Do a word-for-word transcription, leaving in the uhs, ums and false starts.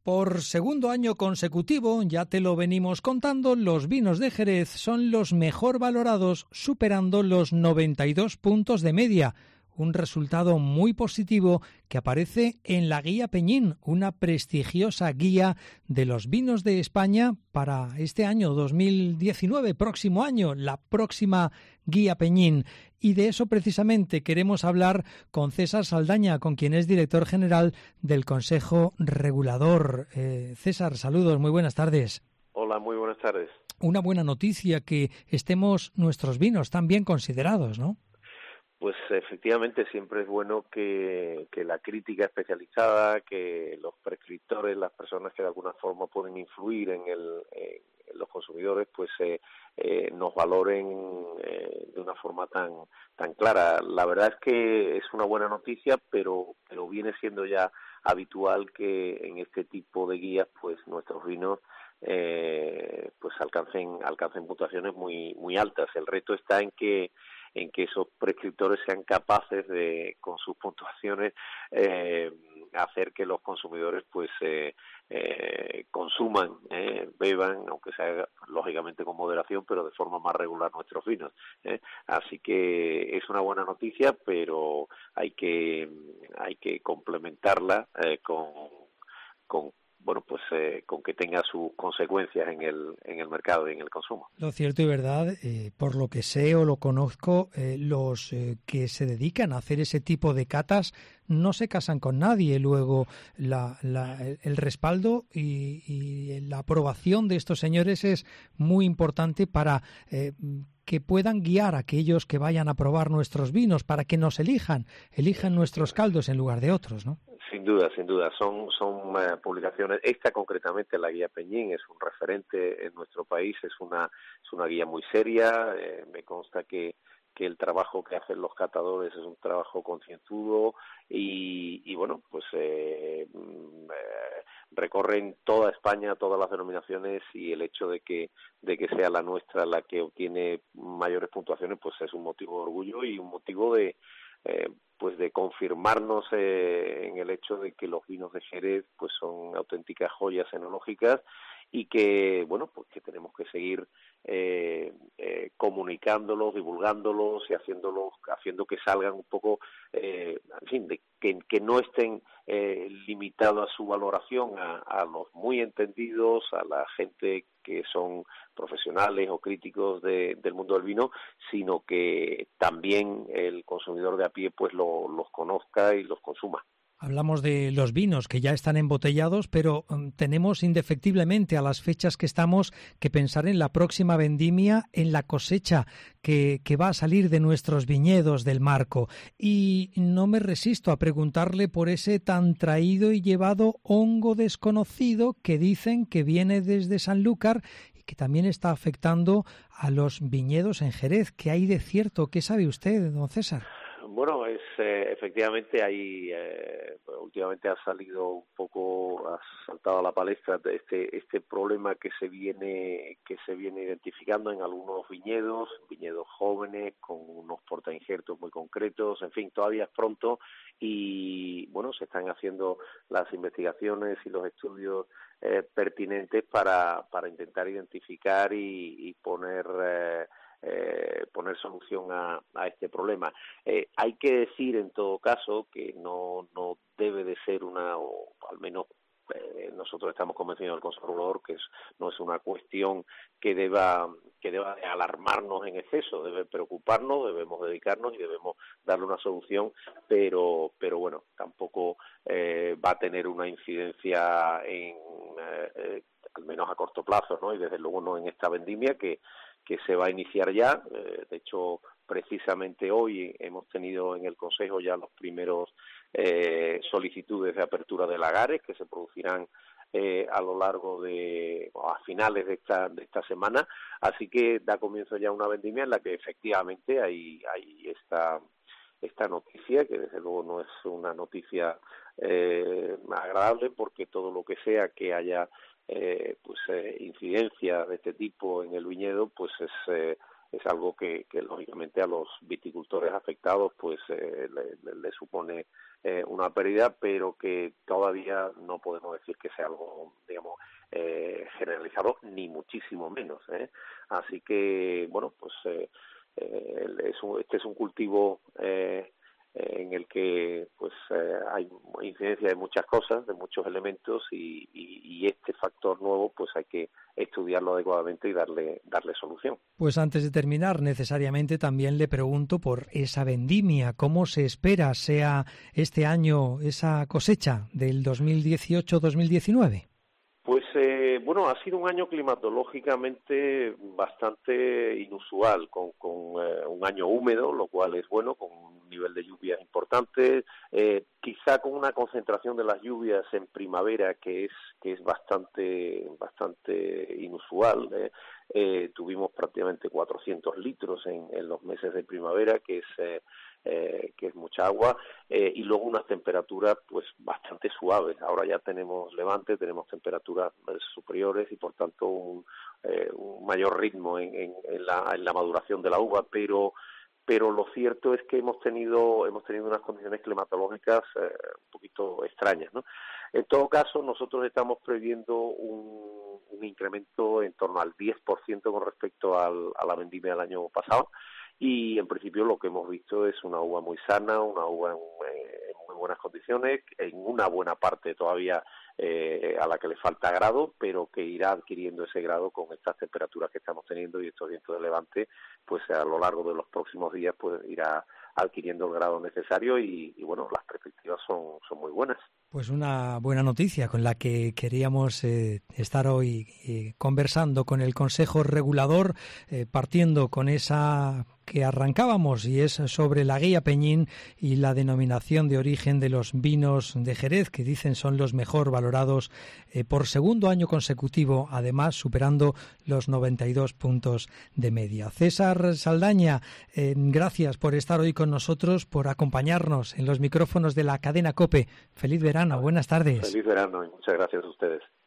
Por segundo año consecutivo, ya te lo venimos contando, los vinos de Jerez son los mejor valorados, superando los noventa y dos puntos de media. Un resultado muy positivo que aparece en la Guía Peñín, una prestigiosa guía de los vinos de España para este año dos mil diecinueve, próximo año, la próxima Guía Peñín. Y de eso precisamente queremos hablar con César Saldaña, con quien es director general del Consejo Regulador. Eh, César, saludos, muy buenas tardes. Hola, muy buenas tardes. Una buena noticia que estemos nuestros vinos tan bien considerados, ¿no? Pues efectivamente siempre es bueno que, que la crítica especializada, que los prescriptores, las personas que de alguna forma pueden influir en, el, en los consumidores, pues eh, eh, nos valoren eh, de una forma tan tan clara. La verdad es que es una buena noticia, pero pero viene siendo ya habitual que en este tipo de guías, pues nuestros vinos eh, pues alcancen alcancen puntuaciones muy muy altas. El reto está en que en que esos prescriptores sean capaces de, con sus puntuaciones, eh, hacer que los consumidores pues eh, eh, consuman, eh, beban, aunque sea lógicamente con moderación, pero de forma más regular nuestros vinos. ¿eh? Así que es una buena noticia, pero hay que hay que complementarla eh, con con bueno, pues eh, con que tenga sus consecuencias en el en el mercado y en el consumo. Lo cierto y verdad, eh, por lo que sé o lo conozco, eh, los eh, que se dedican a hacer ese tipo de catas no se casan con nadie. Luego, la, la, el respaldo y, y la aprobación de estos señores es muy importante para eh, que puedan guiar a aquellos que vayan a probar nuestros vinos, para que nos elijan, elijan nuestros caldos en lugar de otros, ¿no? Sin duda, sin duda, son son uh, publicaciones. Esta concretamente, la guía Peñín, es un referente en nuestro país, es una es una guía muy seria. Eh, me consta que que el trabajo que hacen los catadores es un trabajo concienzudo y, y bueno, pues eh, eh, recorren toda España, todas las denominaciones, y el hecho de que de que sea la nuestra la que obtiene mayores puntuaciones, pues es un motivo de orgullo y un motivo de eh, pues de confirmarnos eh, en el hecho de que los vinos de Jerez pues son auténticas joyas enológicas y que bueno pues que tenemos que seguir eh, eh, comunicándolos, divulgándolos y haciéndolos, haciendo que salgan un poco, eh, en fin, de, que, que no estén eh, limitados a su valoración a, a los muy entendidos, a la gente que son profesionales o críticos de, del mundo del vino, sino que también el consumidor de a pie pues lo, los conozca y los consuma. Hablamos de los vinos que ya están embotellados, pero um, tenemos indefectiblemente a las fechas que estamos que pensar en la próxima vendimia, en la cosecha que, que va a salir de nuestros viñedos del Marco. Y no me resisto a preguntarle por ese tan traído y llevado hongo desconocido que dicen que viene desde Sanlúcar y que también está afectando a los viñedos en Jerez. ¿Qué hay de cierto? ¿Qué sabe usted, don César? Bueno, es eh, efectivamente hay eh, últimamente ha salido un poco, ha saltado a la palestra de este este problema que se viene que se viene identificando en algunos viñedos, viñedos jóvenes con unos portainjertos muy concretos. En fin, todavía es pronto y bueno, se están haciendo las investigaciones y los estudios eh, pertinentes para para intentar identificar y, y poner eh, Eh, poner solución a, a este problema. Eh, hay que decir en todo caso que no no debe de ser una, o al menos eh, nosotros estamos convencidos del Consejo Regulador que es, no es una cuestión que deba que deba de alarmarnos en exceso, debe preocuparnos, debemos dedicarnos y debemos darle una solución, pero pero bueno, tampoco eh, va a tener una incidencia en eh, eh, al menos a corto plazo, ¿no? Y desde luego no en esta vendimia que que se va a iniciar ya. Eh, de hecho, precisamente hoy hemos tenido en el Consejo ya los primeros eh, solicitudes de apertura de lagares que se producirán eh, a lo largo de, o a finales de esta de esta semana. Así que da comienzo ya una vendimia en la que efectivamente hay, hay esta esta noticia, que desde luego no es una noticia eh, agradable, porque todo lo que sea que haya Eh, pues eh, incidencia de este tipo en el viñedo, pues es eh, es algo que, que lógicamente a los viticultores afectados pues eh, le, le, le supone eh, una pérdida, pero que todavía no podemos decir que sea algo, digamos, eh, generalizado, ni muchísimo menos, ¿eh? Así que, bueno, pues eh, eh, es un, este es un cultivo eh, en el que pues eh, hay incidencia de muchas cosas, de muchos elementos, y, y, y este factor nuevo pues hay que estudiarlo adecuadamente y darle darle solución. Pues antes de terminar, necesariamente también le pregunto por esa vendimia. ¿Cómo se espera sea este año esa cosecha del dos mil dieciocho dos mil diecinueve? Pues eh, bueno, ha sido un año climatológicamente bastante inusual, con, con eh, un año húmedo, lo cual es bueno, con un nivel de lluvias importante, eh, quizá con una concentración de las lluvias en primavera que es que es bastante bastante inusual. Eh. Eh, tuvimos prácticamente cuatrocientos litros en, en los meses de primavera, que es eh, eh, que es mucha agua, eh, y luego unas temperaturas pues bastante suaves. Ahora ya tenemos levante, tenemos temperaturas eh, superiores y por tanto un, eh, un mayor ritmo en, en, en, la, en la maduración de la uva, pero pero lo cierto es que hemos tenido hemos tenido unas condiciones climatológicas eh, un poquito extrañas, ¿no? En todo caso, nosotros estamos previendo un, un incremento en torno al diez por ciento con respecto al, a la vendimia del año pasado, y en principio lo que hemos visto es una uva muy sana, una uva en, en muy buenas condiciones, en una buena parte todavía eh, a la que le falta grado, pero que irá adquiriendo ese grado con estas temperaturas que estamos teniendo y estos vientos de levante, pues a lo largo de los próximos días pues irá adquiriendo el grado necesario y, y bueno, las perspectivas son, son muy buenas. Pues una buena noticia con la que queríamos eh, estar hoy eh, conversando con el Consejo Regulador, eh, partiendo con esa que arrancábamos, y es sobre la guía Peñín y la denominación de origen de los vinos de Jerez, que dicen son los mejor valorados eh, por segundo año consecutivo, además superando los noventa y dos puntos de media. César Saldaña, eh, gracias por estar hoy con nosotros, por acompañarnos en los micrófonos de la cadena COPE. Feliz verano, buenas tardes. Feliz verano y muchas gracias a ustedes.